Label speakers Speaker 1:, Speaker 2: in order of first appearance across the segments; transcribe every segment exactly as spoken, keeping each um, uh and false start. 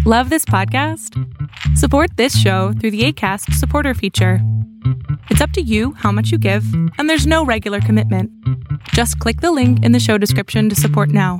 Speaker 1: Love this podcast? Support this show through the Acast supporter feature. It's up to you how much you give, and there's no regular commitment. Just click the link in the show description to support now.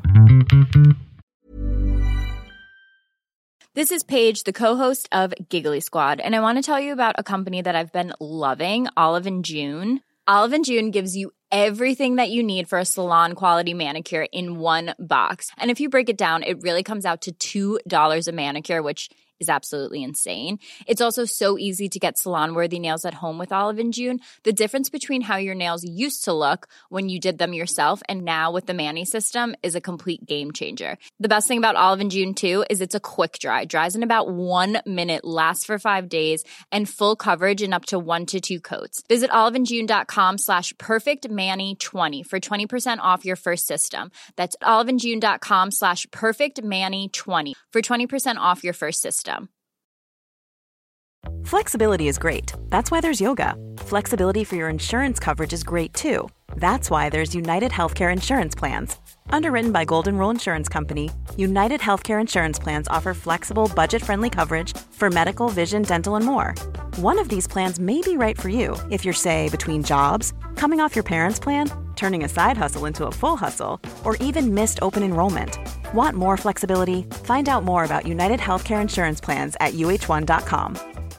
Speaker 2: This is Paige, the co-host of Giggly Squad, and I want to tell you about a company that I've been loving, Olive and June. Olive and June gives you everything that you need for a salon-quality manicure in one box. And if you break it down, it really comes out to two dollars a manicure, which is absolutely insane. It's also so easy to get salon-worthy nails at home with Olive and June. The difference between how your nails used to look when you did them yourself and now with the Mani system is a complete game changer. The best thing about Olive and June, too, is it's a quick dry. Dries in about one minute, lasts for five days, and full coverage in up to one to two coats. Visit oliveandjune.com slash perfectmani20 for twenty percent off your first system. That's oliveandjune.com slash perfectmani20 for twenty percent off your first system.
Speaker 3: Flexibility is great. That's why there's yoga. Flexibility for your insurance coverage is great too. That's why there's United Healthcare Insurance Plans. Underwritten by Golden Rule Insurance Company, United Healthcare Insurance Plans offer flexible, budget-friendly coverage for medical, vision, dental, and more. One of these plans may be right for you if you're, say, between jobs, coming off your parents' plan, turning a side hustle into a full hustle, or even missed open enrollment. Want more flexibility? Find out more about United Healthcare Insurance Plans at U H one dot com.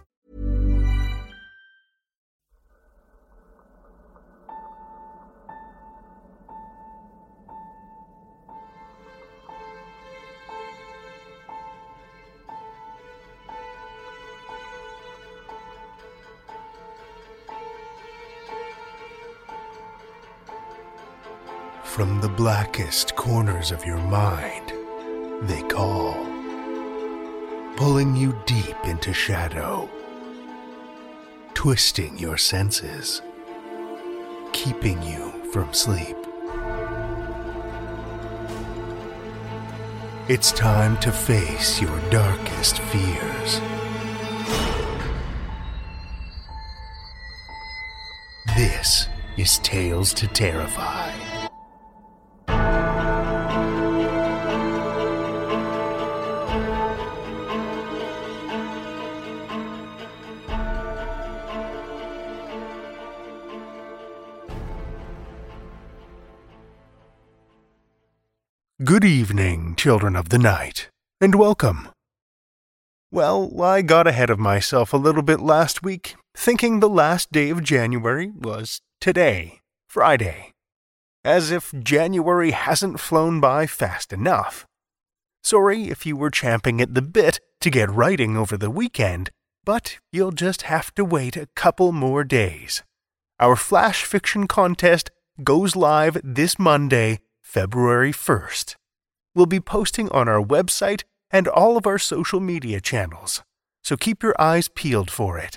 Speaker 4: From the blackest corners of your mind, they call, pulling you deep into shadow, twisting your senses, keeping you from sleep. It's time to face your darkest fears. This is Tales to Terrify. Good evening, children of the night, and welcome. Well, I got ahead of myself a little bit last week, thinking the last day of January was today, Friday. As if January hasn't flown by fast enough. Sorry if you were champing at the bit to get writing over the weekend, but you'll just have to wait a couple more days. Our flash fiction contest goes live this Monday, February first. We'll be posting on our website and all of our social media channels, so keep your eyes peeled for it.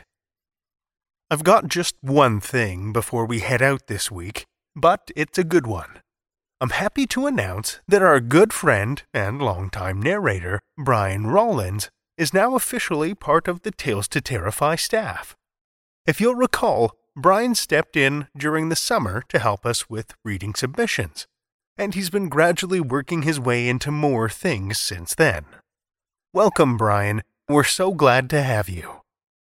Speaker 4: I've got just one thing before we head out this week, but it's a good one. I'm happy to announce that our good friend and longtime narrator, Brian Rollins, is now officially part of the Tales to Terrify staff. If you'll recall, Brian stepped in during the summer to help us with reading submissions, and he's been gradually working his way into more things since then. Welcome, Brian. We're so glad to have you.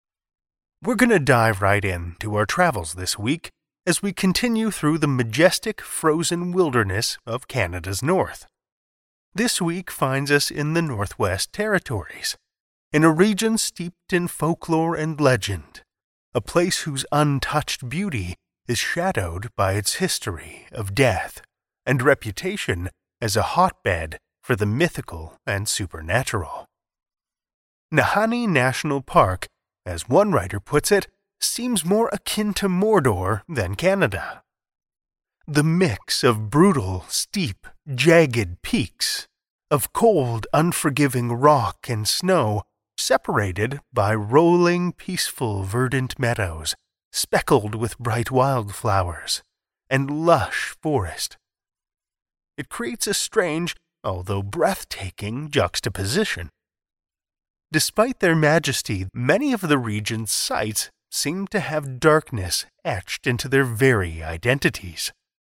Speaker 4: We're going to dive right into our travels this week as we continue through the majestic frozen wilderness of Canada's north. This week finds us in the Northwest Territories, in a region steeped in folklore and legend, a place whose untouched beauty is shadowed by its history of death and reputation as a hotbed for the mythical and supernatural. Nahanni National Park, as one writer puts it, seems more akin to Mordor than Canada. The mix of brutal, steep, jagged peaks, of cold, unforgiving rock and snow, separated by rolling, peaceful, verdant meadows, speckled with bright wildflowers, and lush forest. It creates a strange, although breathtaking, juxtaposition. Despite their majesty, many of the region's sites seem to have darkness etched into their very identities.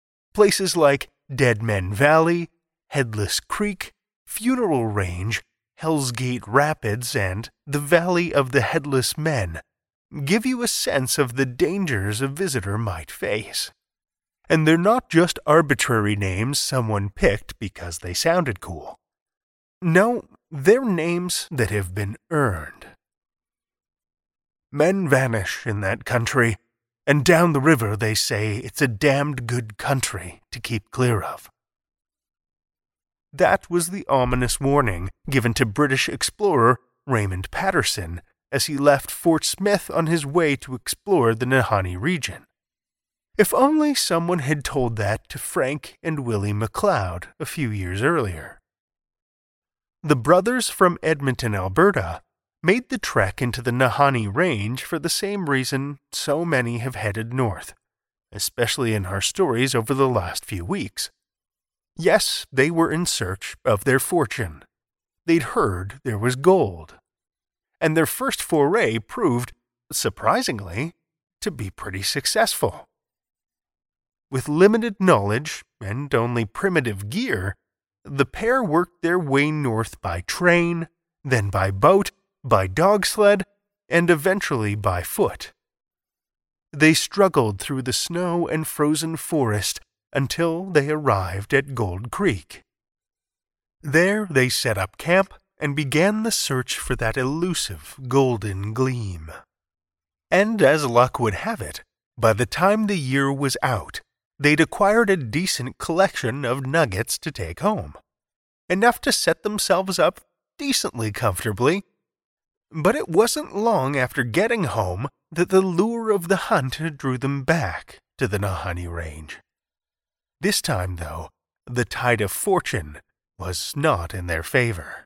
Speaker 4: Places like Dead Men Valley, Headless Creek, Funeral Range, Hell's Gate Rapids and the Valley of the Headless Men give you a sense of the dangers a visitor might face. And they're not just arbitrary names someone picked because they sounded cool. No, they're names that have been earned. Men vanish in that country, and down the river they say it's a damned good country to keep clear of. That was the ominous warning given to British explorer Raymond Patterson as he left Fort Smith on his way to explore the Nahanni region. If only someone had told that to Frank and Willie McLeod a few years earlier. The brothers from Edmonton, Alberta, made the trek into the Nahanni Range for the same reason so many have headed north, especially in our stories over the last few weeks. Yes, they were in search of their fortune. They'd heard there was gold. And their first foray proved, surprisingly, to be pretty successful. With limited knowledge and only primitive gear, the pair worked their way north by train, then by boat, by dog sled, and eventually by foot. They struggled through the snow and frozen forest until they arrived at Gold Creek. There they set up camp and began the search for that elusive golden gleam. And as luck would have it, by the time the year was out, they'd acquired a decent collection of nuggets to take home, enough to set themselves up decently comfortably. But it wasn't long after getting home that the lure of the hunt drew them back to the Nahanni Range. This time, though, the tide of fortune was not in their favor.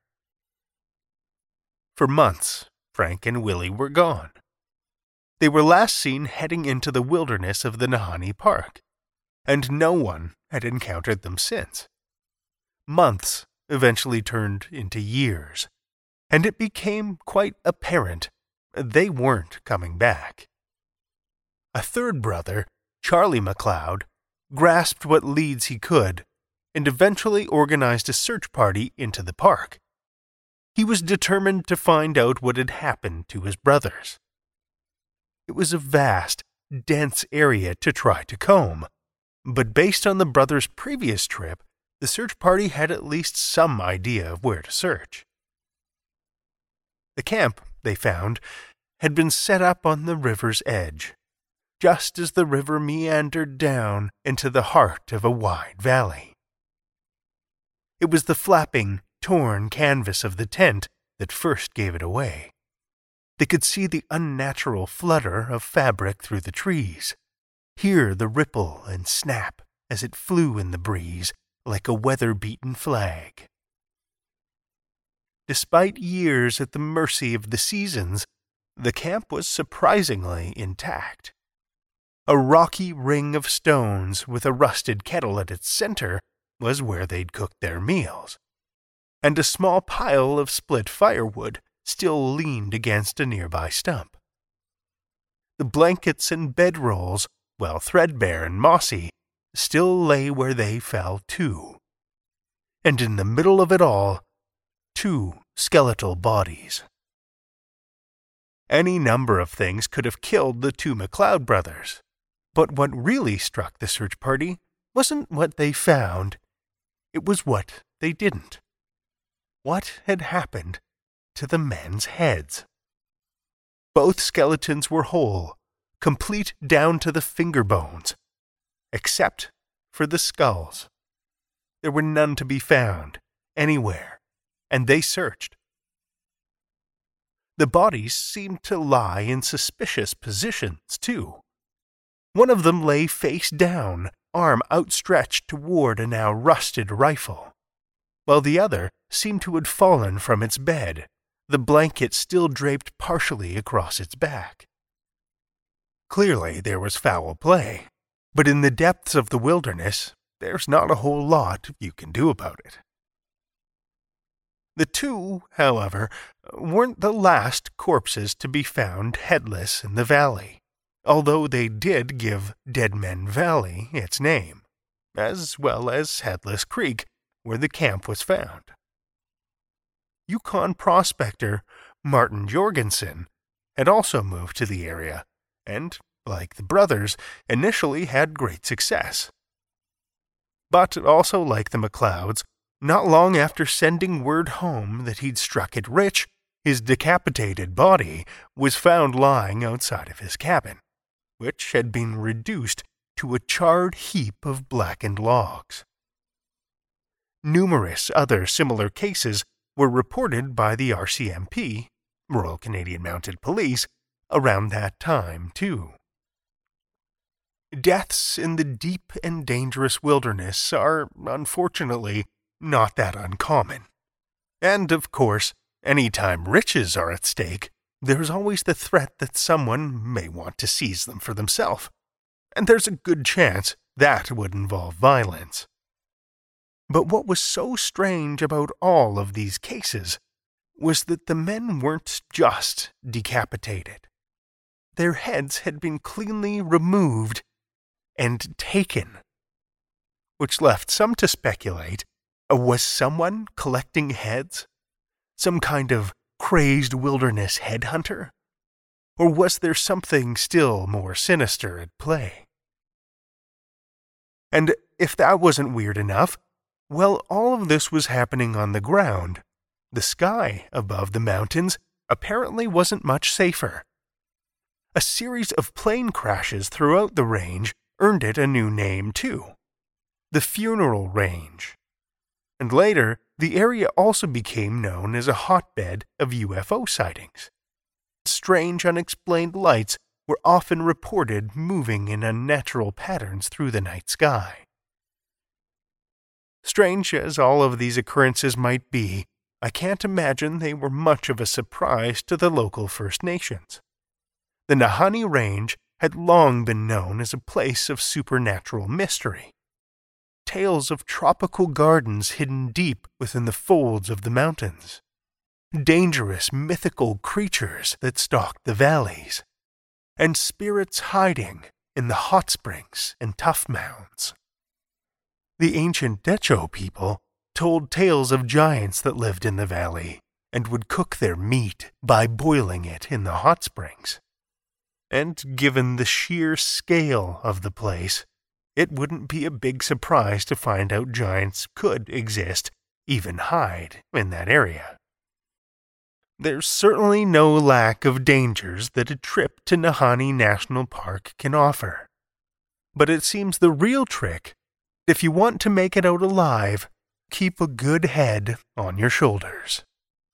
Speaker 4: For months, Frank and Willie were gone. They were last seen heading into the wilderness of the Nahanni Park, and no one had encountered them since. Months eventually turned into years, and it became quite apparent they weren't coming back. A third brother, Charlie McLeod, grasped what leads he could and eventually organized a search party into the park. He was determined to find out what had happened to his brothers. It was a vast, dense area to try to comb, but based on the brothers' previous trip, the search party had at least some idea of where to search. The camp, they found, had been set up on the river's edge, just as the river meandered down into the heart of a wide valley. It was the flapping, torn canvas of the tent that first gave it away. They could see the unnatural flutter of fabric through the trees, hear the ripple and snap as it flew in the breeze like a weather-beaten flag. Despite years at the mercy of the seasons, the camp was surprisingly intact. A rocky ring of stones with a rusted kettle at its center was where they'd cooked their meals, and a small pile of split firewood still leaned against a nearby stump. The blankets and bedrolls, while threadbare and mossy, still lay where they fell too. And in the middle of it all, two skeletal bodies. Any number of things could have killed the two McLeod brothers, but what really struck the search party wasn't what they found, it was what they didn't. What had happened to the men's heads? Both skeletons were whole, complete down to the finger bones, except for the skulls. There were none to be found, anywhere, and they searched. The bodies seemed to lie in suspicious positions, too. One of them lay face down, arm outstretched toward a now rusted rifle, while the other seemed to have fallen from its bed, the blanket still draped partially across its back. Clearly there was foul play, but in the depths of the wilderness, there's not a whole lot you can do about it. The two, however, weren't the last corpses to be found headless in the valley, although they did give Dead Men Valley its name, as well as Headless Creek, where the camp was found. Yukon prospector Martin Jorgensen had also moved to the area and, like the brothers, initially had great success. But also like the McLeods, not long after sending word home that he'd struck it rich, his decapitated body was found lying outside of his cabin, which had been reduced to a charred heap of blackened logs. Numerous other similar cases were reported by the R C M P, Royal Canadian Mounted Police, around that time, too. Deaths in the deep and dangerous wilderness are, unfortunately, not that uncommon. And, of course, any time riches are at stake, there's always the threat that someone may want to seize them for themselves, and there's a good chance that would involve violence. But what was so strange about all of these cases was that the men weren't just decapitated. Their heads had been cleanly removed and taken, which left some to speculate, uh, was someone collecting heads? Some kind of crazed wilderness headhunter? Or was there something still more sinister at play? And if that wasn't weird enough, well, all of this was happening on the ground. The sky above the mountains apparently wasn't much safer. A series of plane crashes throughout the range earned it a new name, too. The Funeral Range. And later, the area also became known as a hotbed of U F O sightings. Strange, unexplained lights were often reported moving in unnatural patterns through the night sky. Strange as all of these occurrences might be, I can't imagine they were much of a surprise to the local First Nations. The Nahanni Range had long been known as a place of supernatural mystery. Tales of tropical gardens hidden deep within the folds of the mountains. Dangerous mythical creatures that stalked the valleys. And spirits hiding in the hot springs and tuff mounds. The ancient Decho people told tales of giants that lived in the valley and would cook their meat by boiling it in the hot springs. And given the sheer scale of the place, it wouldn't be a big surprise to find out giants could exist, even hide, in that area. There's certainly no lack of dangers that a trip to Nahanni National Park can offer. But it seems the real trick, if you want to make it out alive, keep a good head on your shoulders.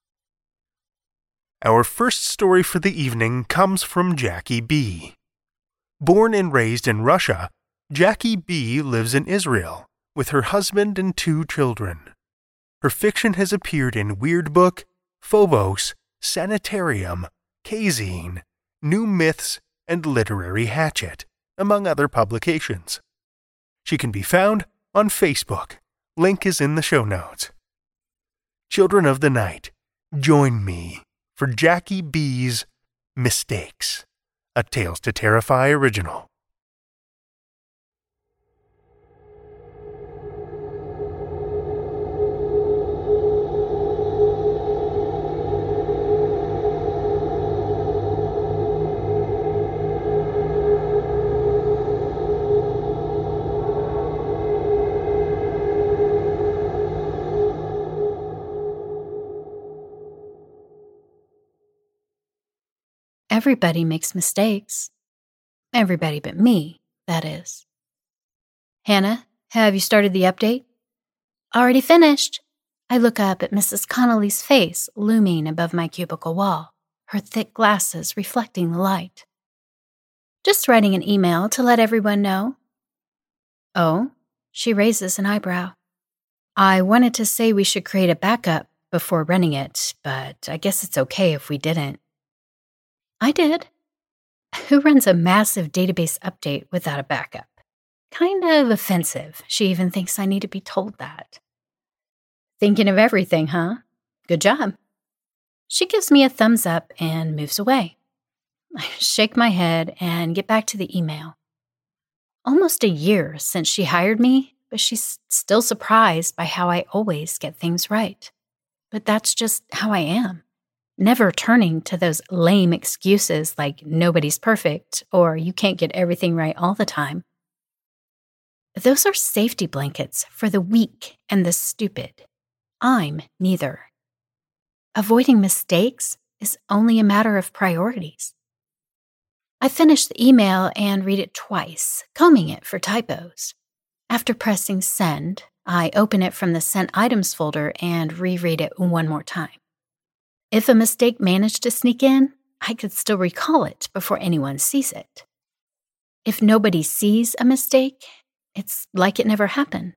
Speaker 4: Our first story for the evening comes from Jackie B. Born and raised in Russia, Jackie B. lives in Israel with her husband and two children. Her fiction has appeared in Weird Book, Phobos, Sanitarium, Kazine, New Myths, and Literary Hatchet, among other publications. She can be found on Facebook. Link is in the show notes. Children of the Night, join me for Jackie B's Mistakes, a Tales to Terrify original.
Speaker 5: Everybody makes mistakes. Everybody but me, that is. Hannah, have you started the update? Already finished. I look up at Missus Connolly's face looming above my cubicle wall, her thick glasses reflecting the light. Just writing an email to let everyone know. Oh, she raises an eyebrow. I wanted to say we should create a backup before running it, but I guess it's okay if we didn't. I did. Who runs a massive database update without a backup? Kind of offensive. She even thinks I need to be told that. Thinking of everything, huh? Good job. She gives me a thumbs up and moves away. I shake my head and get back to the email. Almost a year since she hired me, but she's still surprised by how I always get things right. but that's just how I am. Never turning to those lame excuses like nobody's perfect or you can't get everything right all the time. Those are safety blankets for the weak and the stupid. I'm neither. Avoiding mistakes is only a matter of priorities. I finish the email and read it twice, combing it for typos. After pressing send, I open it from the sent items folder and reread it one more time. If a mistake managed to sneak in, I could still recall it before anyone sees it. If nobody sees a mistake, it's like it never happened.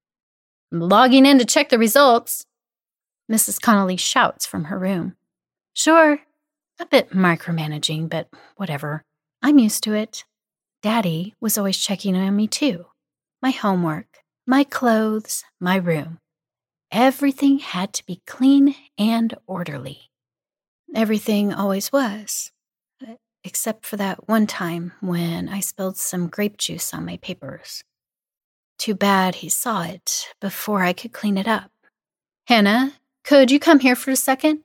Speaker 5: I'm logging in to check the results, Missus Connolly shouts from her room. Sure, a bit micromanaging, but whatever. I'm used to it. Daddy was always checking on me too. My homework, my clothes, my room. Everything had to be clean and orderly. Everything always was, except for that one time when I spilled some grape juice on my papers. Too bad he saw it before I could clean it up. Hannah, could you come here for a second?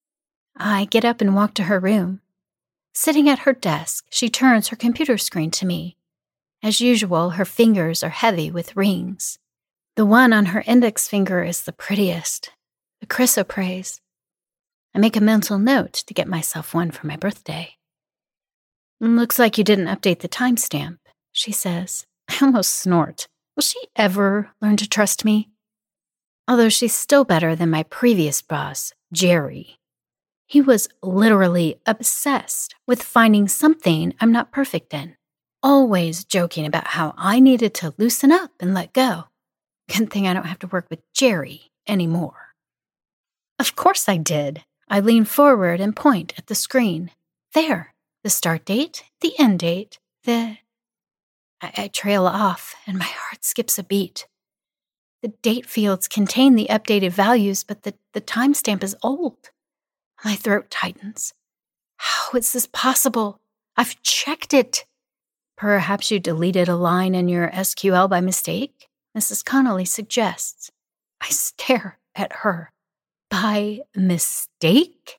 Speaker 5: I get up and walk to her room. Sitting at her desk, she turns her computer screen to me. As usual, her fingers are heavy with rings. The one on her index finger is the prettiest, the chrysoprase. I make a mental note to get myself one for my birthday. Looks like you didn't update the timestamp, she says. I almost snort. Will she ever learn to trust me? Although she's still better than my previous boss, Jerry. He was literally obsessed with finding something I'm not perfect in, always joking about how I needed to loosen up and let go. Good thing I don't have to work with Jerry anymore. Of course I did. I lean forward and point at the screen. There, the start date, the end date, the... I, I trail off and my heart skips a beat. The date fields contain the updated values, but the, the timestamp is old. My throat tightens. How is this possible? I've checked it. Perhaps you deleted a line in your S Q L by mistake? Missus Connolly suggests. I stare at her. By mistake?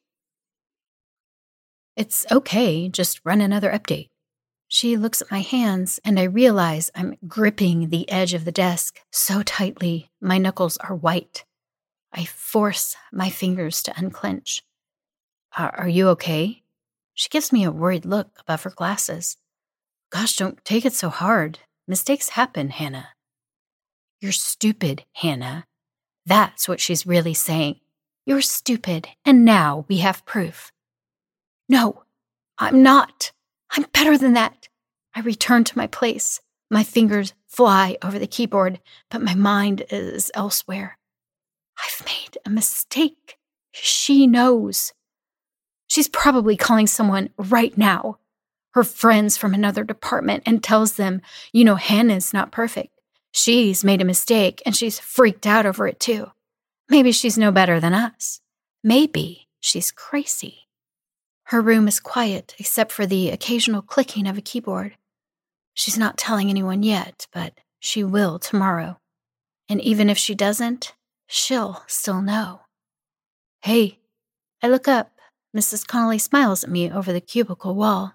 Speaker 5: It's okay, just run another update. She looks at my hands, and I realize I'm gripping the edge of the desk so tightly my knuckles are white. I force my fingers to unclench. Are, are you okay? She gives me a worried look above her glasses. Gosh, don't take it so hard. Mistakes happen, Hannah. You're stupid, Hannah. That's what she's really saying. You're stupid, and now we have proof. No, I'm not. I'm better than that. I return to my place. My fingers fly over the keyboard, but my mind is elsewhere. I've made a mistake. She knows. She's probably calling someone right now, her friends from another department, and tells them, you know, Hannah's not perfect. She's made a mistake, and she's freaked out over it too. Maybe she's no better than us. Maybe she's crazy. Her room is quiet, except for the occasional clicking of a keyboard. She's not telling anyone yet, but she will tomorrow. And even if she doesn't, she'll still know. Hey, I look up. Missus Connolly smiles at me over the cubicle wall.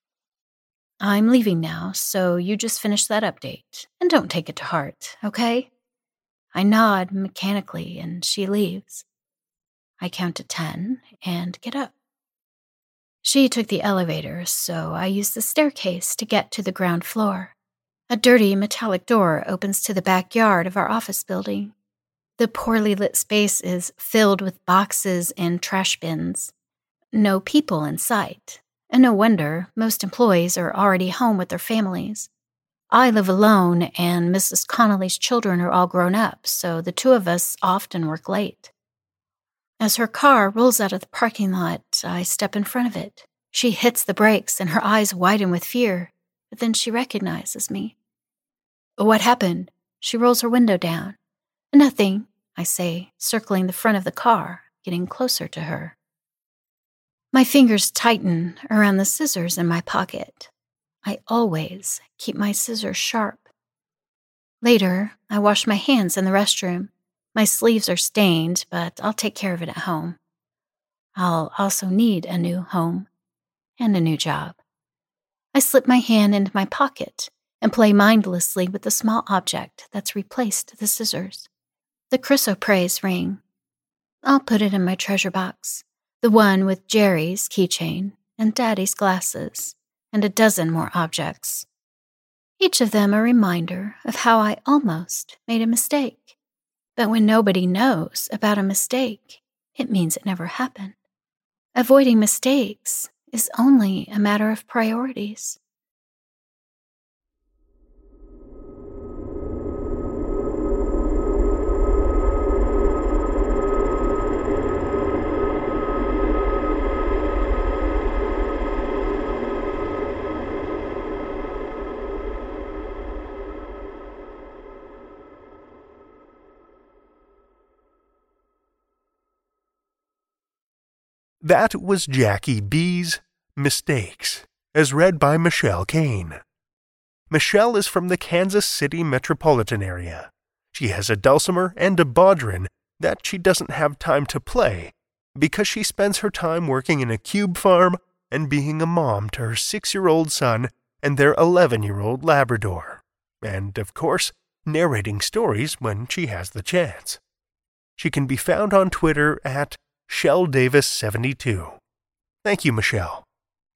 Speaker 5: I'm leaving now, so you just finish that update, and don't take it to heart, okay? I nod mechanically, and she leaves. I count to ten and get up. She took the elevator, so I use the staircase to get to the ground floor. A dirty metallic door opens to the backyard of our office building. The poorly lit space is filled with boxes and trash bins. No people in sight, and no wonder most employees are already home with their families. I live alone, and Missus Connolly's children are all grown up, so the two of us often work late. As her car rolls out of the parking lot, I step in front of it. She hits the brakes, and her eyes widen with fear, but then she recognizes me. What happened? She rolls her window down. Nothing, I say, circling the front of the car, getting closer to her. My fingers tighten around the scissors in my pocket. I always keep my scissors sharp. Later, I wash my hands in the restroom. My sleeves are stained, but I'll take care of it at home. I'll also need a new home and a new job. I slip my hand into my pocket and play mindlessly with the small object that's replaced the scissors. The chrysoprase ring. I'll put it in my treasure box, the one with Jerry's keychain and Daddy's glasses, and a dozen more objects. Each of them a reminder of how I almost made a mistake. But when nobody knows about a mistake, it means it never happened. Avoiding mistakes is only a matter of priorities.
Speaker 4: That was Jackie B's Mistakes, as read by Michelle Kane. Michelle is from the Kansas City metropolitan area. She has a dulcimer and a bodhrán that she doesn't have time to play because she spends her time working in a cube farm and being a mom to her six-year-old son and their eleven-year-old Labrador, and, of course, narrating stories when she has the chance. She can be found on Twitter at Shell Davis seventy-two. Thank you, Michelle.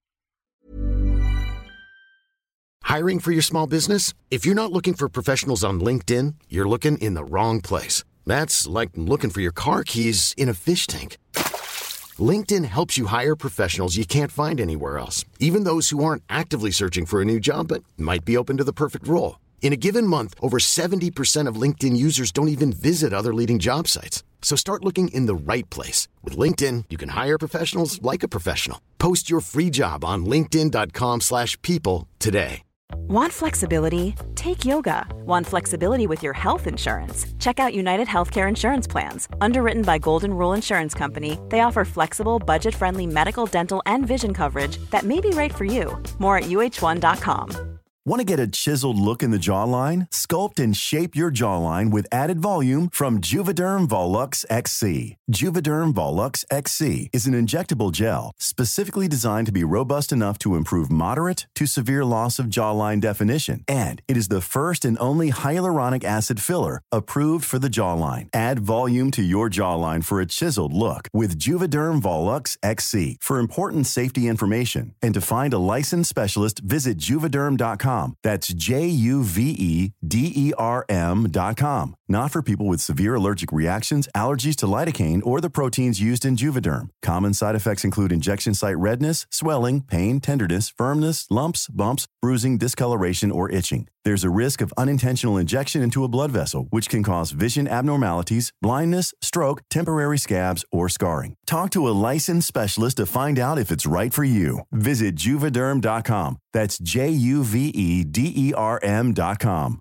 Speaker 6: Hiring for your small business? If you're not looking for professionals on LinkedIn, you're looking in the wrong place. That's like looking for your car keys in a fish tank. LinkedIn helps you hire professionals you can't find anywhere else, even those who aren't actively searching for a new job but might be open to the perfect role. In a given month, over seventy percent of LinkedIn users don't even visit other leading job sites. So start looking in the right place. With LinkedIn, you can hire professionals like a professional. Post your free job on linkedin.com slash people today.
Speaker 3: Want flexibility? Take yoga. Want flexibility with your health insurance? Check out United Healthcare Insurance Plans. Underwritten by Golden Rule Insurance Company, they offer flexible, budget-friendly medical, dental, and vision coverage that may be right for you. More at U H one dot com.
Speaker 7: Want to get a chiseled look in the jawline? Sculpt and shape your jawline with added volume from Juvederm Volux X C. Juvederm Volux X C is an injectable gel specifically designed to be robust enough to improve moderate to severe loss of jawline definition. And it is the first and only hyaluronic acid filler approved for the jawline. Add volume to your jawline for a chiseled look with Juvederm Volux X C. For important safety information and to find a licensed specialist, visit juvederm dot com. That's J U V E D E R M dot com. Not for people with severe allergic reactions, allergies to lidocaine, or the proteins used in Juvederm. Common side effects include injection site redness, swelling, pain, tenderness, firmness, lumps, bumps, bruising, discoloration, or itching. There's a risk of unintentional injection into a blood vessel, which can cause vision abnormalities, blindness, stroke, temporary scabs, or scarring. Talk to a licensed specialist to find out if it's right for you. Visit juvederm dot com. That's J U V E D E R M dot com.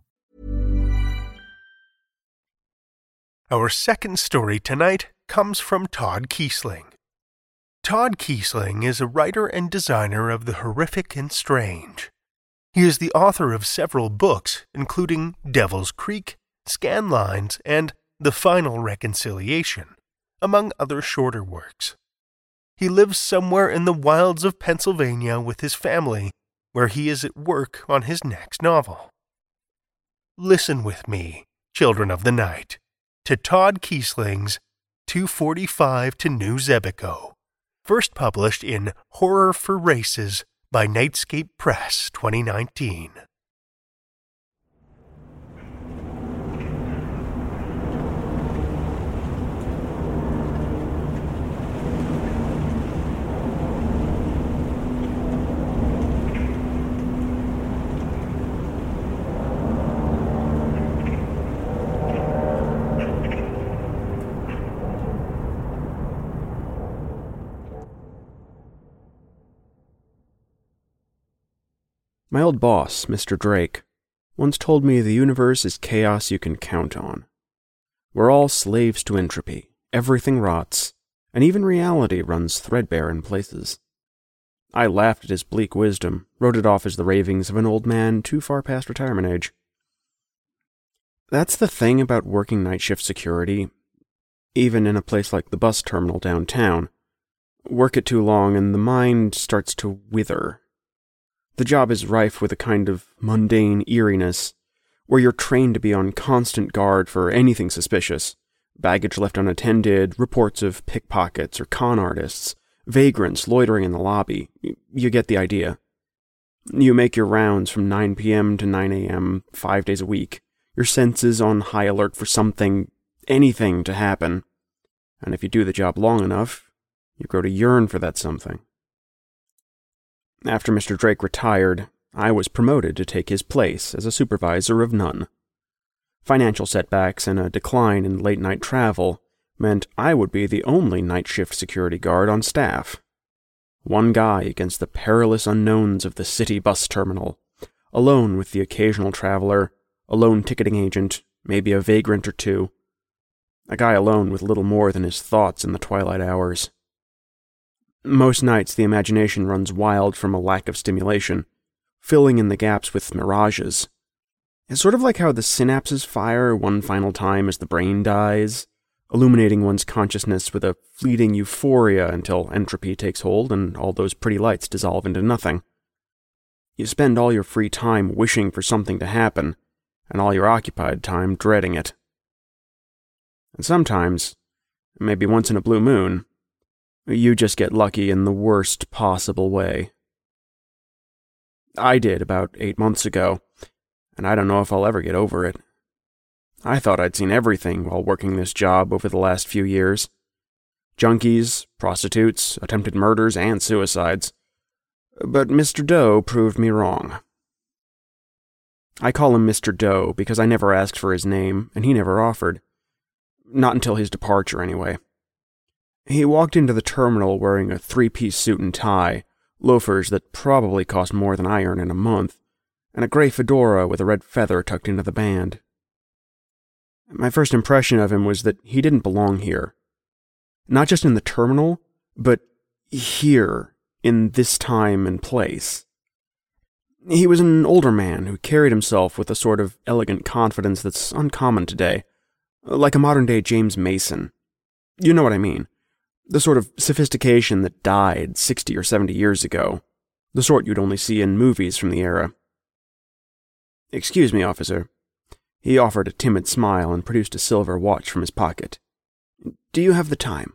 Speaker 4: Our second story tonight comes from Todd Keisling. Todd Keisling is a writer and designer of the horrific and strange. He is the author of several books, including Devil's Creek, Scan Lines, and The Final Reconciliation, among other shorter works. He lives somewhere in the wilds of Pennsylvania with his family, where he is at work on his next novel. Listen with me, children of the night, to Todd Keisling's two forty-five to New Xebico, first published in Horror for Races by Nightscape Press twenty nineteen.
Speaker 8: My old boss, Mister Drake, once told me the universe is chaos you can count on. We're all slaves to entropy, everything rots, and even reality runs threadbare in places. I laughed at his bleak wisdom, wrote it off as the ravings of an old man too far past retirement age. That's the thing about working night shift security, even in a place like the bus terminal downtown. Work it too long and the mind starts to wither. The job is rife with a kind of mundane eeriness, where you're trained to be on constant guard for anything suspicious. Baggage left unattended, reports of pickpockets or con artists, vagrants loitering in the lobby. You get the idea. You make your rounds from nine p.m. to nine a.m. five days a week, your senses on high alert for something, anything to happen. And if you do the job long enough, you grow to yearn for that something. After Mister Drake retired, I was promoted to take his place as a supervisor of none. Financial setbacks and a decline in late-night travel meant I would be the only night shift security guard on staff. One guy against the perilous unknowns of the city bus terminal, alone with the occasional traveler, a lone ticketing agent, maybe a vagrant or two. A guy alone with little more than his thoughts in the twilight hours. Most nights the imagination runs wild from a lack of stimulation, filling in the gaps with mirages. It's sort of like how the synapses fire one final time as the brain dies, illuminating one's consciousness with a fleeting euphoria until entropy takes hold and all those pretty lights dissolve into nothing. You spend all your free time wishing for something to happen, and all your occupied time dreading it. And sometimes, maybe once in a blue moon, you just get lucky in the worst possible way. I did about eight months ago, and I don't know if I'll ever get over it. I thought I'd seen everything while working this job over the last few years. Junkies, prostitutes, attempted murders, and suicides. But Mister Doe proved me wrong. I call him Mister Doe because I never asked for his name, and he never offered. Not until his departure, anyway. He walked into the terminal wearing a three-piece suit and tie, loafers that probably cost more than I earn in a month, and a gray fedora with a red feather tucked into the band. My first impression of him was that he didn't belong here. Not just in the terminal, but here, in this time and place. He was an older man who carried himself with a sort of elegant confidence that's uncommon today, like a modern-day James Mason. You know what I mean. The sort of sophistication that died sixty or seventy years ago. The sort you'd only see in movies from the era. "Excuse me, officer." He offered a timid smile and produced a silver watch from his pocket. "Do you have the time?"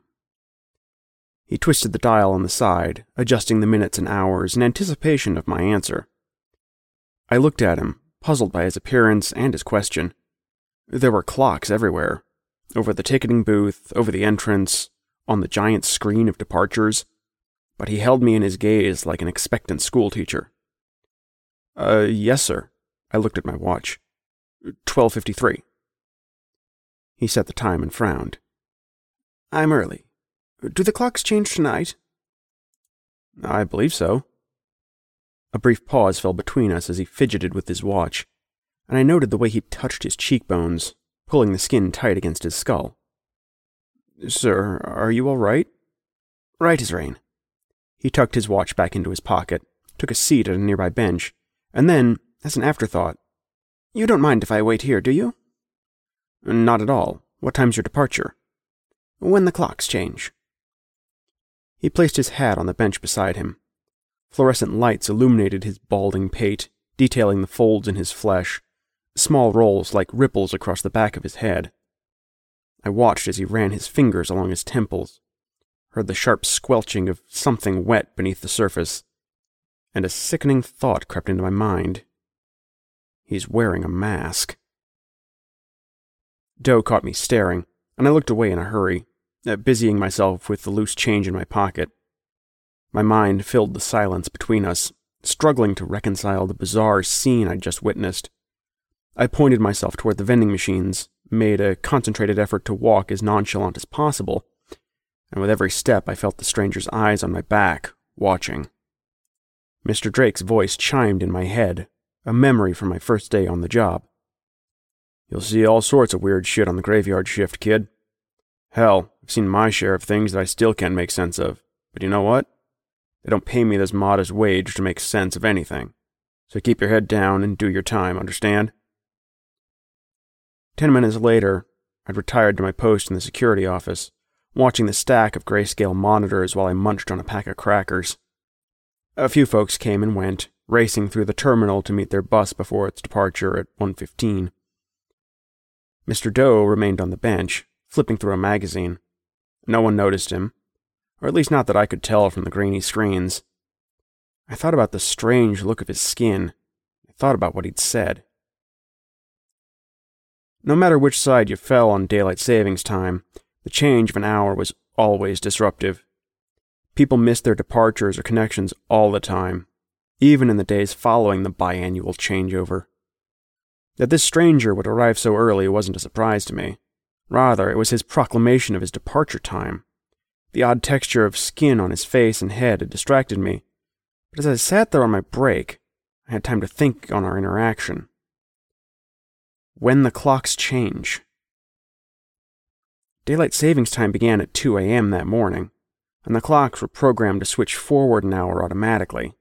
Speaker 8: He twisted the dial on the side, adjusting the minutes and hours in anticipation of my answer. I looked at him, puzzled by his appearance and his question. There were clocks everywhere. Over the ticketing booth, over the entrance, on the giant screen of departures, but he held me in his gaze like an expectant schoolteacher. Uh, yes, sir. I looked at my watch. twelve fifty-three. He set the time and frowned. "I'm early. Do the clocks change tonight?" "I believe so." A brief pause fell between us as he fidgeted with his watch, and I noted the way he touched his cheekbones, pulling the skin tight against his skull. "Sir, are you all right?" "Right as rain." He tucked his watch back into his pocket, took a seat at a nearby bench, and then, as an afterthought, "You don't mind if I wait here, do you?" "Not at all. What time's your departure?" "When the clocks change." He placed his hat on the bench beside him. Fluorescent lights illuminated his balding pate, detailing the folds in his flesh, small rolls like ripples across the back of his head. I watched as he ran his fingers along his temples, heard the sharp squelching of something wet beneath the surface, and a sickening thought crept into my mind. He's wearing a mask. Doe caught me staring, and I looked away in a hurry, uh, busying myself with the loose change in my pocket. My mind filled the silence between us, struggling to reconcile the bizarre scene I'd just witnessed. I pointed myself toward the vending machines, made a concentrated effort to walk as nonchalant as possible, and with every step I felt the stranger's eyes on my back, watching. Mister Drake's voice chimed in my head, a memory from my first day on the job. "You'll see all sorts of weird shit on the graveyard shift, kid. Hell, I've seen my share of things that I still can't make sense of, but you know what? They don't pay me this modest wage to make sense of anything. So keep your head down and do your time, understand?" Ten minutes later, I'd retired to my post in the security office, watching the stack of grayscale monitors while I munched on a pack of crackers. A few folks came and went, racing through the terminal to meet their bus before its departure at one fifteen. Mister Doe remained on the bench, flipping through a magazine. No one noticed him, or at least not that I could tell from the grainy screens. I thought about the strange look of his skin. I thought about what he'd said. No matter which side you fell on daylight savings time, the change of an hour was always disruptive. People missed their departures or connections all the time, even in the days following the biannual changeover. That this stranger would arrive so early wasn't a surprise to me. Rather, it was his proclamation of his departure time. The odd texture of skin on his face and head had distracted me, but as I sat there on my break, I had time to think on our interaction. When the clocks change. Daylight savings time began at two a.m. that morning, and the clocks were programmed to switch forward an hour automatically.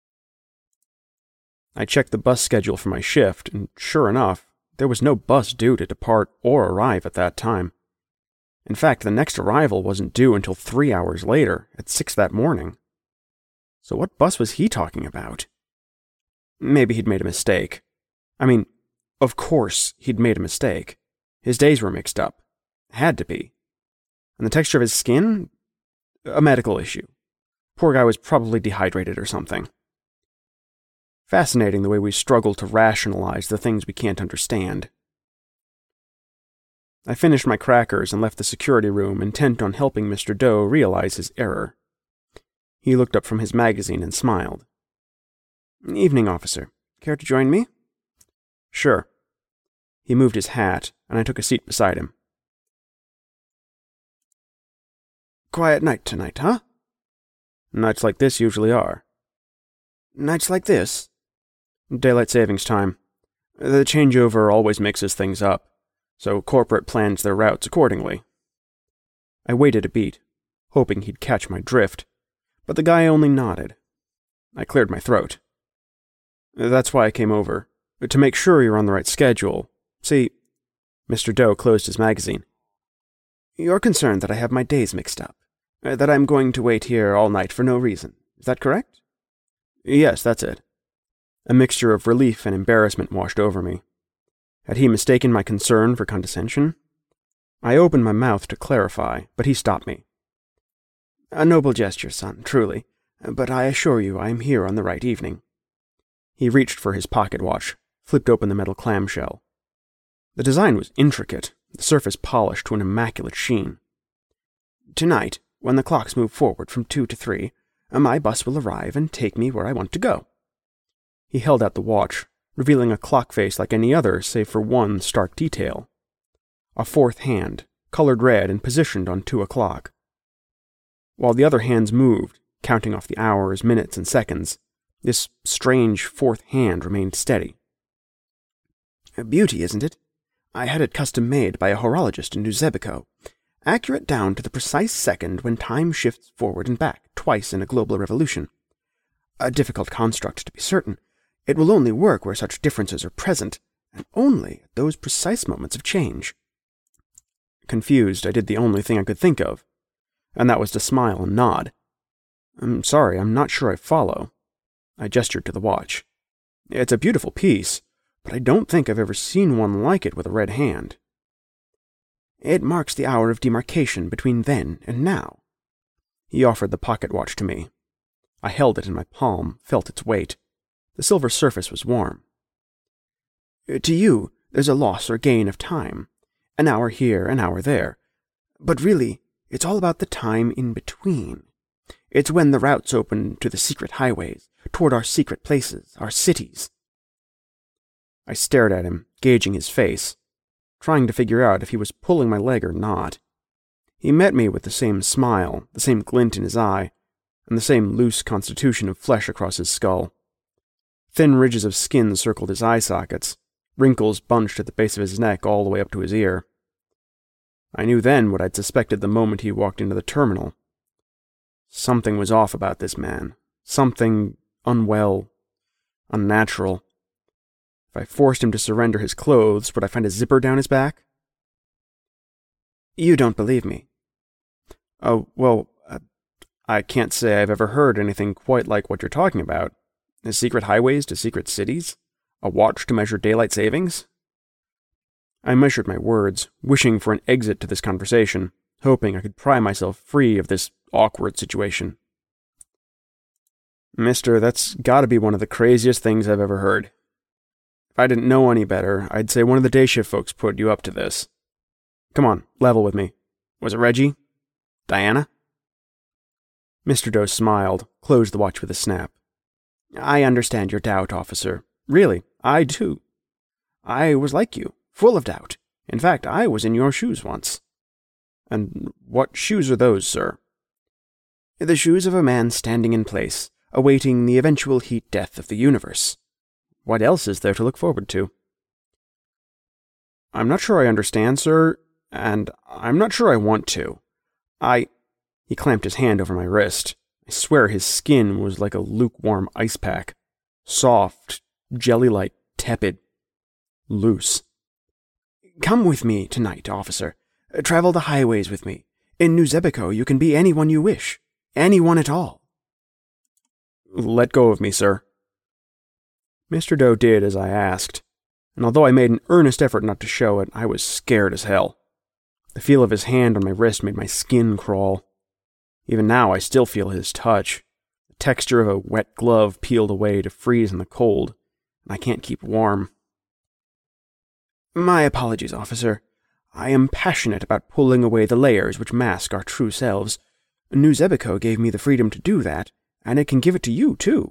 Speaker 8: I checked the bus schedule for my shift, and sure enough, there was no bus due to depart or arrive at that time. In fact, the next arrival wasn't due until three hours later, at six that morning. So what bus was he talking about? Maybe he'd made a mistake. I mean, of course he'd made a mistake. His days were mixed up. Had to be. And the texture of his skin? A medical issue. Poor guy was probably dehydrated or something. Fascinating the way we struggle to rationalize the things we can't understand. I finished my crackers and left the security room, intent on helping Mister Doe realize his error. He looked up from his magazine and smiled. "Evening, officer. Care to join me?" "Sure." He moved his hat, and I took a seat beside him. "Quiet night tonight, huh?" "Nights like this usually are." "Nights like this?" "Daylight savings time. The changeover always mixes things up, so corporate plans their routes accordingly." I waited a beat, hoping he'd catch my drift, but the guy only nodded. I cleared my throat. "That's why I came over, to make sure you're on the right schedule. See," Mister Doe closed his magazine. "You're concerned that I have my days mixed up, that I'm going to wait here all night for no reason. Is that correct?" "Yes, that's it." A mixture of relief and embarrassment washed over me. Had he mistaken my concern for condescension? I opened my mouth to clarify, but he stopped me. "A noble gesture, son, truly, but I assure you I am here on the right evening." He reached for his pocket watch, flipped open the metal clamshell. The design was intricate, the surface polished to an immaculate sheen. "Tonight, when the clocks move forward from two to three, my bus will arrive and take me where I want to go." He held out the watch, revealing a clock face like any other save for one stark detail. A fourth hand, colored red and positioned on two o'clock. While the other hands moved, counting off the hours, minutes, and seconds, this strange fourth hand remained steady. "A beauty, isn't it? I had it custom-made by a horologist in New Zebico, accurate down to the precise second when time shifts forward and back twice in a global revolution. A difficult construct, to be certain. It will only work where such differences are present, and only at those precise moments of change." Confused, I did the only thing I could think of, and that was to smile and nod. "I'm sorry, I'm not sure I follow." I gestured to the watch. "It's a beautiful piece, but I don't think I've ever seen one like it with a red hand." "It marks the hour of demarcation between then and now." He offered the pocket watch to me. I held it in my palm, felt its weight. The silver surface was warm. "To you, there's a loss or gain of time. An hour here, an hour there. But really, it's all about the time in between. It's when the routes open to the secret highways, toward our secret places, our cities." I stared at him, gauging his face, trying to figure out if he was pulling my leg or not. He met me with the same smile, the same glint in his eye, and the same loose constitution of flesh across his skull. Thin ridges of skin circled his eye sockets, wrinkles bunched at the base of his neck all the way up to his ear. I knew then what I'd suspected the moment he walked into the terminal. Something was off about this man. Something unwell, unnatural. If I forced him to surrender his clothes, would I find a zipper down his back? You don't believe me. Oh, well, uh, I can't say I've ever heard anything quite like what you're talking about. Secret highways to secret cities? A watch to measure daylight savings? I measured my words, wishing for an exit to this conversation, hoping I could pry myself free of this awkward situation. Mister, that's gotta be one of the craziest things I've ever heard. If I didn't know any better, I'd say one of the day shift folks put you up to this. Come on, level with me. Was it Reggie? Diana? Mister Doe smiled, closed the watch with a snap. I understand your doubt, officer. Really, I do. I was like you, full of doubt. In fact, I was in your shoes once. And what shoes are those, sir? The shoes of a man standing in place, awaiting the eventual heat death of the universe. What else is there to look forward to? I'm not sure I understand, sir, and I'm not sure I want to. I... He clamped his hand over my wrist. I swear his skin was like a lukewarm ice pack. Soft, jelly-like, tepid, loose. Come with me tonight, officer. Travel the highways with me. In New Xebico, you can be anyone you wish. Anyone at all. Let go of me, sir. Mister Doe did as I asked, and although I made an earnest effort not to show it, I was scared as hell. The feel of his hand on my wrist made my skin crawl. Even now, I still feel his touch. The texture of a wet glove peeled away to freeze in the cold, and I can't keep warm. My apologies, officer. I am passionate about pulling away the layers which mask our true selves. New Xebico gave me the freedom to do that, and it can give it to you, too.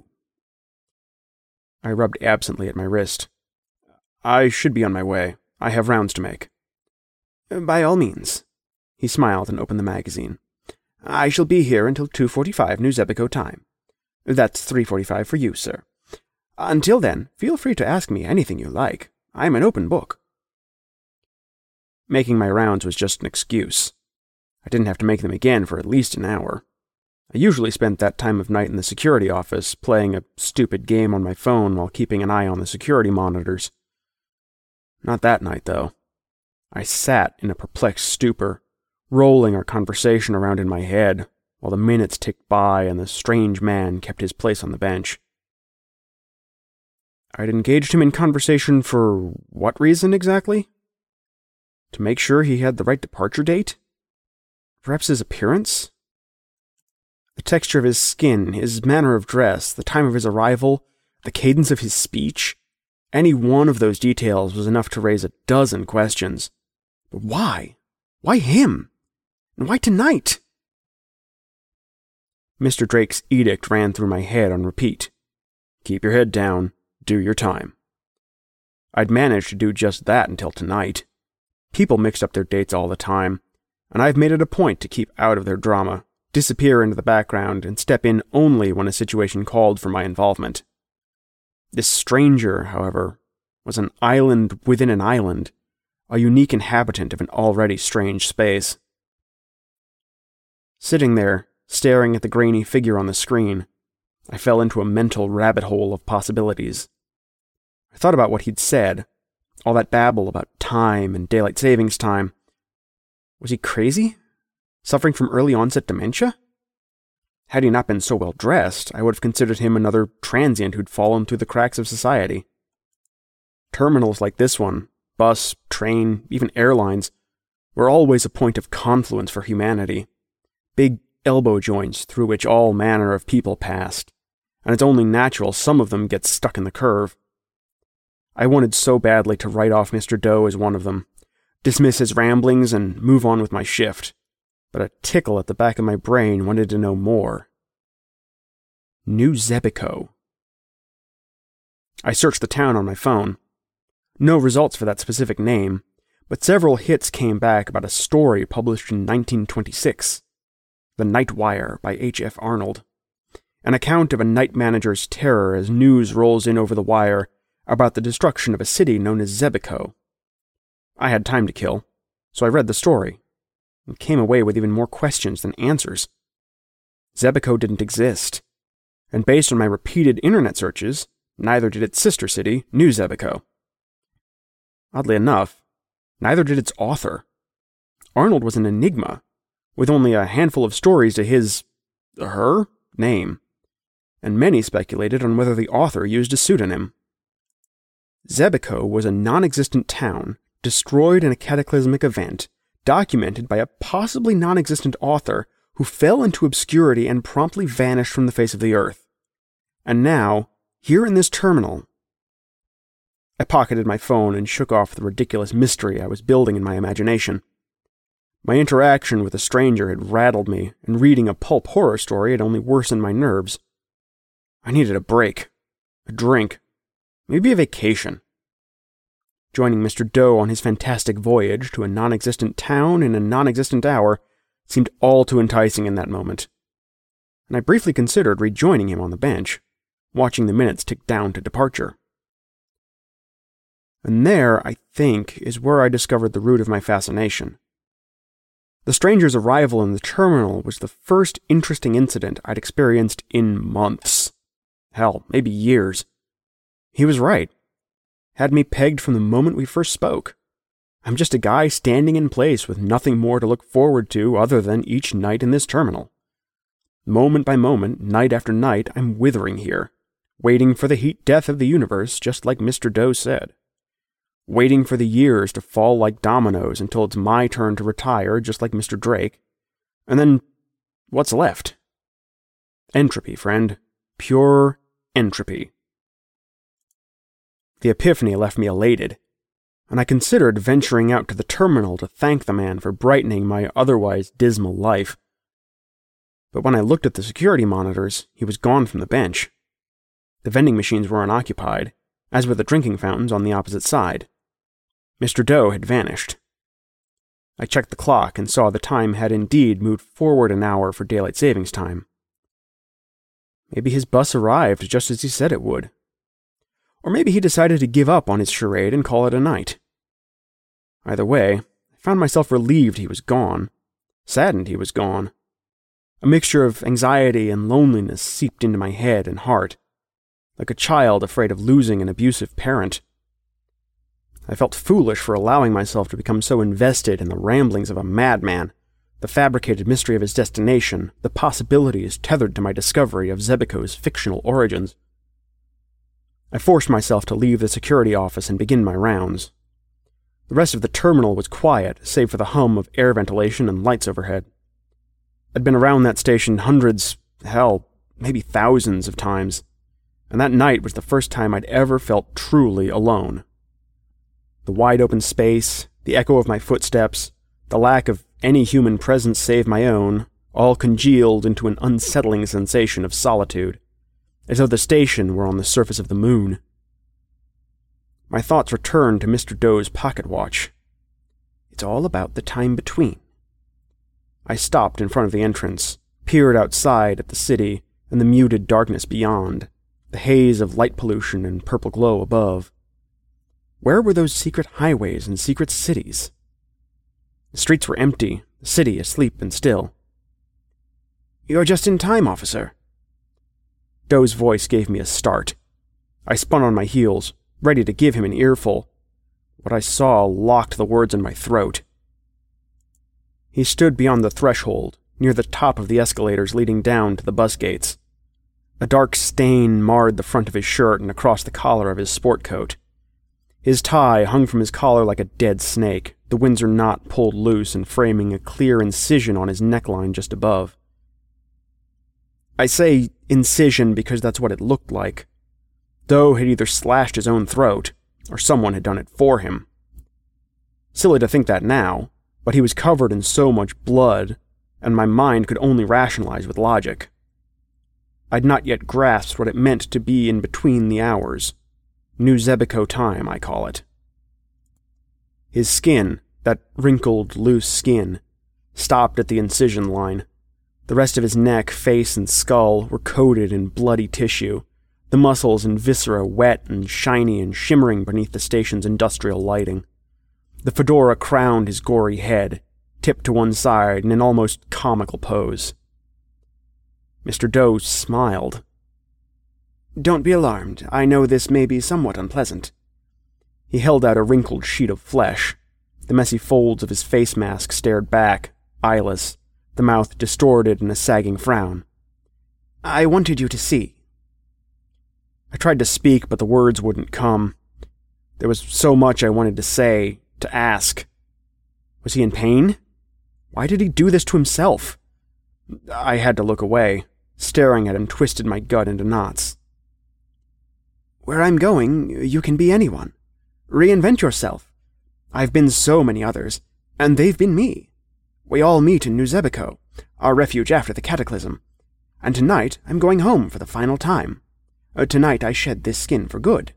Speaker 8: I rubbed absently at my wrist. I should be on my way. I have rounds to make. By all means. He smiled and opened the magazine. I shall be here until two forty-five New Xebico time. That's three forty-five for you, sir. Until then, feel free to ask me anything you like. I'm an open book. Making my rounds was just an excuse. I didn't have to make them again for at least an hour. I usually spent that time of night in the security office, playing a stupid game on my phone while keeping an eye on the security monitors. Not that night, though. I sat in a perplexed stupor, rolling our conversation around in my head, while the minutes ticked by and the strange man kept his place on the bench. I'd engaged him in conversation for what reason exactly? To make sure he had the right departure date? Perhaps his appearance? The texture of his skin, his manner of dress, the time of his arrival, the cadence of his speech. Any one of those details was enough to raise a dozen questions. But why? Why him? And why tonight? Mister Drake's edict ran through my head on repeat. Keep your head down. Do your time. I'd managed to do just that until tonight. People mixed up their dates all the time, and I've made it a point to keep out of their drama, disappear into the background, and step in only when a situation called for my involvement. This stranger, however, was an island within an island, a unique inhabitant of an already strange space. Sitting there, staring at the grainy figure on the screen, I fell into a mental rabbit hole of possibilities. I thought about what he'd said, all that babble about time and daylight savings time. Was he crazy? Suffering from early onset dementia? Had he not been so well dressed, I would have considered him another transient who'd fallen through the cracks of society. Terminals like this one, bus, train, even airlines, were always a point of confluence for humanity. Big elbow joints through which all manner of people passed, and it's only natural some of them get stuck in the curve. I wanted so badly to write off Mister Doe as one of them, dismiss his ramblings and move on with my shift, but a tickle at the back of my brain wanted to know more. New Xebico. I searched the town on my phone. No results for that specific name, but several hits came back about a story published in nineteen twenty-six. The Night Wire by H F Arnold. An account of a night manager's terror as news rolls in over the wire about the destruction of a city known as Xebico. I had time to kill, so I read the story, and came away with even more questions than answers. Xebico didn't exist, and based on my repeated internet searches, neither did its sister city, New Xebico. Oddly enough, neither did its author. Arnold was an enigma, with only a handful of stories to his, her, name, and many speculated on whether the author used a pseudonym. Xebico was a non-existent town, destroyed in a cataclysmic event, documented by a possibly non-existent author who fell into obscurity and promptly vanished from the face of the earth. And now, here in this terminal... I pocketed my phone and shook off the ridiculous mystery I was building in my imagination. My interaction with a stranger had rattled me, and reading a pulp horror story had only worsened my nerves. I needed a break, a drink, maybe a vacation. Joining Mister Doe on his fantastic voyage to a non-existent town in a non-existent hour seemed all too enticing in that moment, and I briefly considered rejoining him on the bench, watching the minutes tick down to departure. And there, I think, is where I discovered the root of my fascination. The stranger's arrival in the terminal was the first interesting incident I'd experienced in months. Hell, maybe years. He was right. Had me pegged from the moment we first spoke. I'm just a guy standing in place with nothing more to look forward to other than each night in this terminal. Moment by moment, night after night, I'm withering here, waiting for the heat death of the universe, just like Mister Doe said. Waiting for the years to fall like dominoes until it's my turn to retire, just like Mister Drake. And then, what's left? Entropy, friend. Pure entropy. The epiphany left me elated, and I considered venturing out to the terminal to thank the man for brightening my otherwise dismal life. But when I looked at the security monitors, he was gone from the bench. The vending machines were unoccupied, as were the drinking fountains on the opposite side. Mister Doe had vanished. I checked the clock and saw the time had indeed moved forward an hour for daylight savings time. Maybe his bus arrived just as he said it would. Or maybe he decided to give up on his charade and call it a night. Either way, I found myself relieved he was gone, saddened he was gone. A mixture of anxiety and loneliness seeped into my head and heart, like a child afraid of losing an abusive parent. I felt foolish for allowing myself to become so invested in the ramblings of a madman, the fabricated mystery of his destination, the possibilities tethered to my discovery of Xebico's fictional origins. I forced myself to leave the security office and begin my rounds. The rest of the terminal was quiet, save for the hum of air ventilation and lights overhead. I'd been around that station hundreds, hell, maybe thousands of times, and that night was the first time I'd ever felt truly alone. The wide-open space, the echo of my footsteps, the lack of any human presence save my own, all congealed into an unsettling sensation of solitude, as though the station were on the surface of the moon. My thoughts returned to Mister Doe's pocket watch. It's all about the time between. I stopped in front of the entrance, peered outside at the city and the muted darkness beyond, the haze of light pollution and purple glow above. Where were those secret highways and secret cities? The streets were empty, the city asleep and still. "You're just in time, officer." Doe's voice gave me a start. I spun on my heels, ready to give him an earful. What I saw locked the words in my throat. He stood beyond the threshold, near the top of the escalators leading down to the bus gates. A dark stain marred the front of his shirt and across the collar of his sport coat. His tie hung from his collar like a dead snake, the Windsor knot pulled loose and framing a clear incision on his neckline just above. I say incision because that's what it looked like. Doe had either slashed his own throat, or someone had done it for him. Silly to think that now, but he was covered in so much blood, and my mind could only rationalize with logic. I'd not yet grasped what it meant to be in between the hours. New Xebico time, I call it. His skin, that wrinkled, loose skin, stopped at the incision line. The rest of his neck, face, and skull were coated in bloody tissue, the muscles and viscera wet and shiny and shimmering beneath the station's industrial lighting. The fedora crowned his gory head, tipped to one side in an almost comical pose. Mister Doe smiled. "Don't be alarmed. I know this may be somewhat unpleasant." He held out a wrinkled sheet of flesh. The messy folds of his face mask stared back, eyeless, the mouth distorted in a sagging frown. "I wanted you to see." I tried to speak, but the words wouldn't come. There was so much I wanted to say, to ask. Was he in pain? Why did he do this to himself? I had to look away. Staring at him twisted my gut into knots. "Where I'm going, you can be anyone. Reinvent yourself. I've been so many others, and they've been me. We all meet in New Xebico, our refuge after the cataclysm. And tonight I'm going home for the final time. Uh, tonight I shed this skin for good."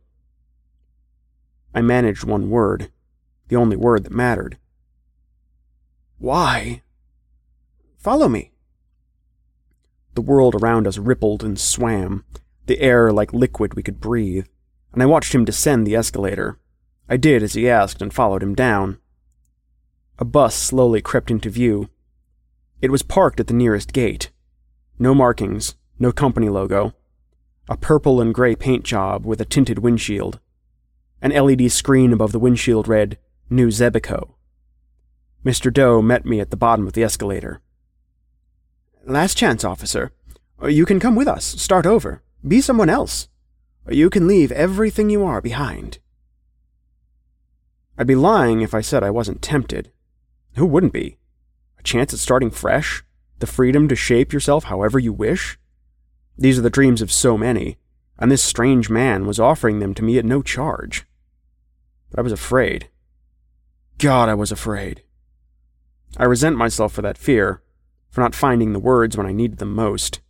Speaker 8: I managed one word, the only word that mattered. "Why?" "Follow me." The world around us rippled and swam, the air like liquid we could breathe, and I watched him descend the escalator. I did as he asked and followed him down. A bus slowly crept into view. It was parked at the nearest gate. No markings, no company logo. A purple and gray paint job with a tinted windshield. An L E D screen above the windshield read, New Xebico. Mister Doe met me at the bottom of the escalator. "Last chance, officer. You can come with us, start over, be someone else. You can leave everything you are behind." I'd be lying if I said I wasn't tempted. Who wouldn't be? A chance at starting fresh? The freedom to shape yourself however you wish? These are the dreams of so many, and this strange man was offering them to me at no charge. But I was afraid. God, I was afraid. I resent myself for that fear, for not finding the words when I needed them most.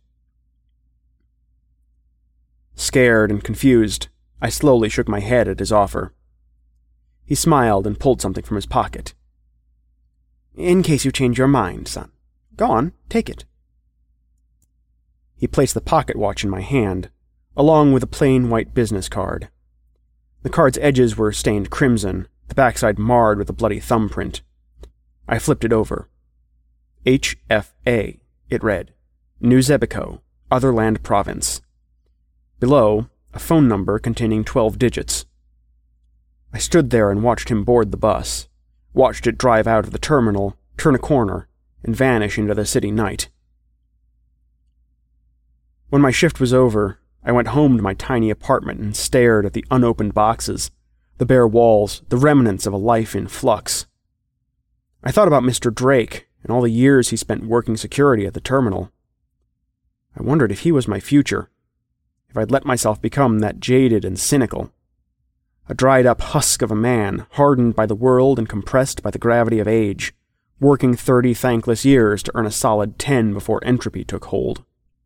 Speaker 8: Scared and confused, I slowly shook my head at his offer. He smiled and pulled something from his pocket. "In case you change your mind, son. Go on, take it." He placed the pocket watch in my hand, along with a plain white business card. The card's edges were stained crimson, the backside marred with a bloody thumbprint. I flipped it over. H F A, it read. New Xebico, Otherland Province. Below, a phone number containing twelve digits. I stood there and watched him board the bus, watched it drive out of the terminal, turn a corner, and vanish into the city night. When my shift was over, I went home to my tiny apartment and stared at the unopened boxes, the bare walls, the remnants of a life in flux. I thought about Mister Drake and all the years he spent working security at the terminal. I wondered if he was my future, if I'd let myself become that jaded and cynical. A dried-up husk of a man, hardened by the world and compressed by the gravity of age, working thirty thankless years to earn a solid ten before entropy took hold.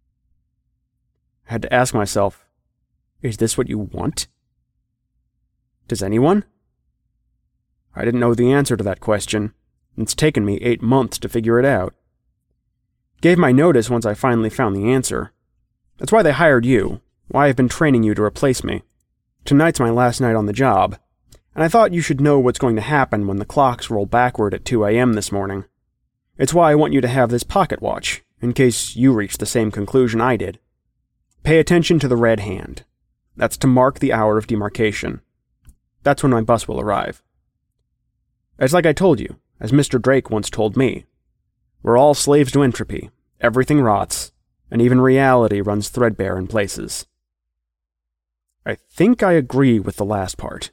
Speaker 8: I had to ask myself, is this what you want? Does anyone? I didn't know the answer to that question, and it's taken me eight months to figure it out. Gave my notice once I finally found the answer. That's why they hired you, why I've been training you to replace me. Tonight's my last night on the job, and I thought you should know what's going to happen when the clocks roll backward at two a.m. this morning. It's why I want you to have this pocket watch, in case you reach the same conclusion I did. Pay attention to the red hand. That's to mark the hour of demarcation. That's when my bus will arrive. It's like I told you, as Mister Drake once told me. We're all slaves to entropy. Everything rots, and even reality runs threadbare in places. I think I agree with the last part.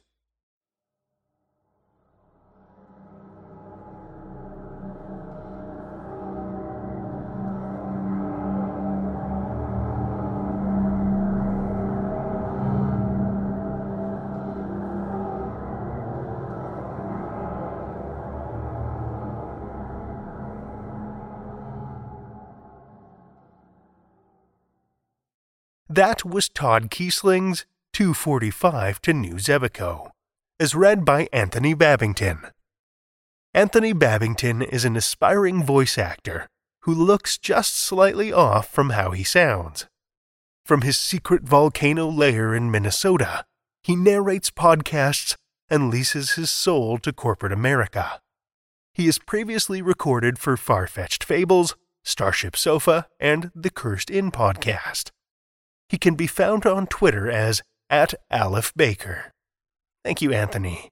Speaker 4: That was Todd Kiesling's two forty-five to New Xebico, as read by Anthony Babington. Anthony Babington is an aspiring voice actor who looks just slightly off from how he sounds. From his secret volcano lair in Minnesota, he narrates podcasts and leases his soul to corporate America. He has previously recorded for Far-Fetched Fables, Starship Sofa, and the Cursed Inn podcast. He can be found on Twitter as at Aleph Baker. Thank you, Anthony.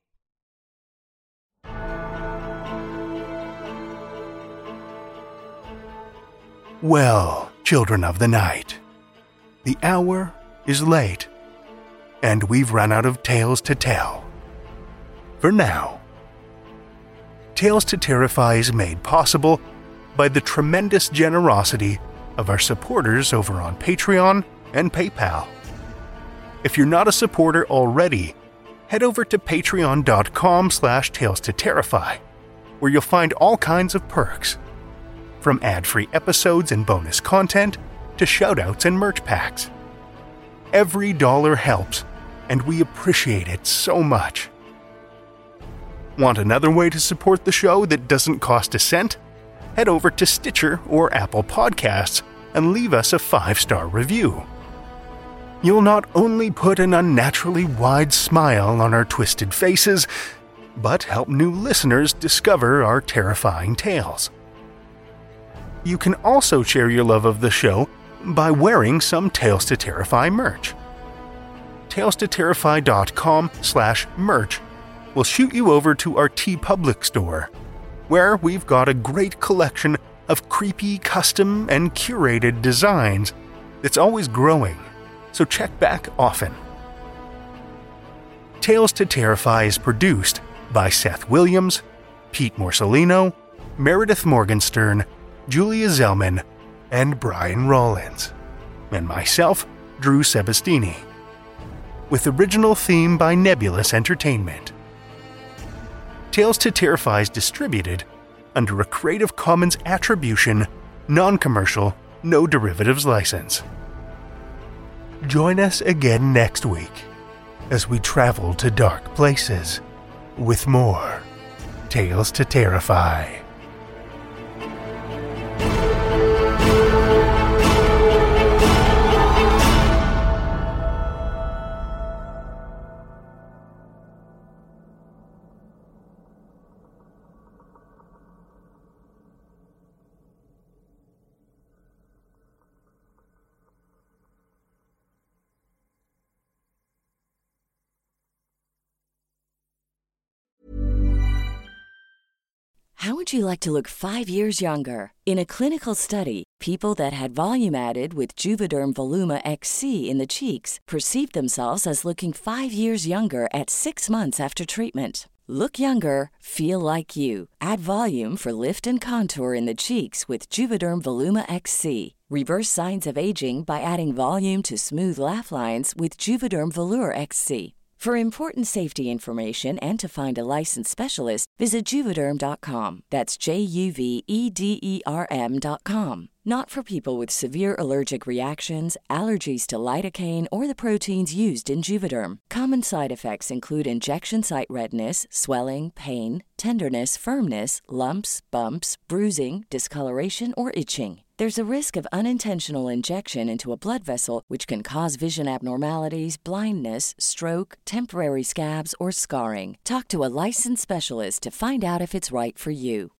Speaker 4: Well, children of the night, the hour is late, and we've run out of tales to tell. For now. Tales to Terrify is made possible by the tremendous generosity of our supporters over on Patreon and PayPal. If you're not a supporter already, head over to patreon.com slash tales to terrify, where you'll find all kinds of perks, from ad-free episodes and bonus content to shoutouts and merch packs. Every dollar helps, and we appreciate it so much. Want another way to support the show that doesn't cost a cent? Head over to Stitcher or Apple Podcasts and leave us a five-star review. You'll not only put an unnaturally wide smile on our twisted faces, but help new listeners discover our terrifying tales. You can also share your love of the show by wearing some Tales to Terrify merch. tales to terrify dot com slash merch will shoot you over to our TeePublic store, where we've got a great collection of creepy, custom, and curated designs that's always growing, so check back often. Tales to Terrify is produced by Seth Williams, Pete Morcellino, Meredith Morgenstern, Julia Zellman, and Brian Rollins, and myself, Drew Sebastini, with original theme by Nebulous Entertainment. Tales to Terrify is distributed under a Creative Commons Attribution, Non-Commercial, No Derivatives license. Join us again next week as we travel to dark places with more Tales to Terrify.
Speaker 9: How would you like to look five years younger? In a clinical study, people that had volume added with Juvederm Voluma X C in the cheeks perceived themselves as looking five years younger at six months after treatment. Look younger, feel like you. Add volume for lift and contour in the cheeks with Juvederm Voluma X C. Reverse signs of aging by adding volume to smooth laugh lines with Juvederm Volure X C. For important safety information and to find a licensed specialist, visit Juvederm dot com. That's J U V E D E R M dot com. Not for people with severe allergic reactions, allergies to lidocaine, or the proteins used in Juvederm. Common side effects include injection site redness, swelling, pain, tenderness, firmness, lumps, bumps, bruising, discoloration, or itching. There's a risk of unintentional injection into a blood vessel, which can cause vision abnormalities, blindness, stroke, temporary scabs, or scarring. Talk to a licensed specialist to find out if it's right for you.